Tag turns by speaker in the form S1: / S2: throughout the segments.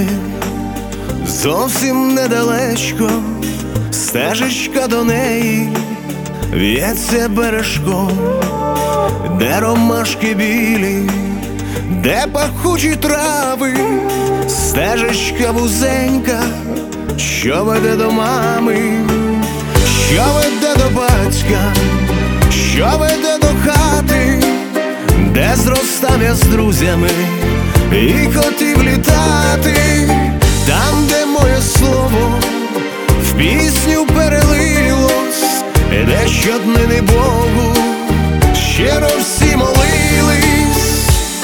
S1: зовсім недалечко, стежечка до неї в'ється бережком, де ромашки білі, де пахучі трави, стежечка вузенька, що веде до мами, що веде до батька, що веде до хати, де зростав я з друзями і хотів літати, там, де моє слово в пісню перелилось, де щоднини Богу щиро всі молились.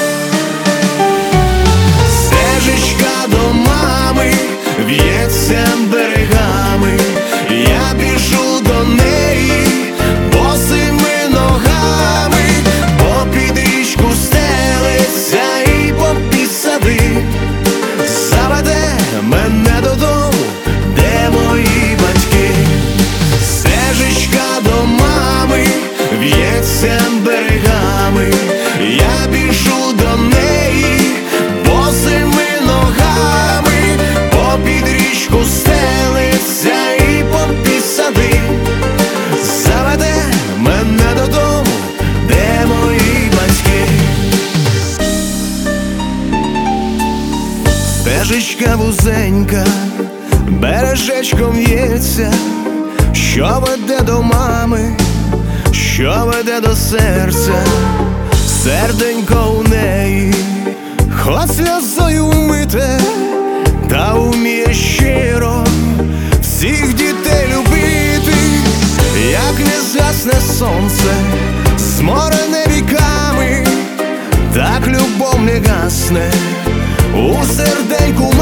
S1: Стежечка до мами в'ється берегами, я біжу до неї босими ногами, бо під річку стелиться і попід сади заведе мене додому, де мої батьки. Стежечка до мами в'ється берегами, я біжу до неї босими ногами, попід річку стелиться і попід сади заведе мене додому, де мої батьки. Стежечка вузенька бережечком в'ється, що веде до мами, що веде до серця, серденько у неї хоч сльозою вмите, та вміє щиро всіх дітей любити. Як не згасне сонце, зморене віками, так любов не гасне у серденьку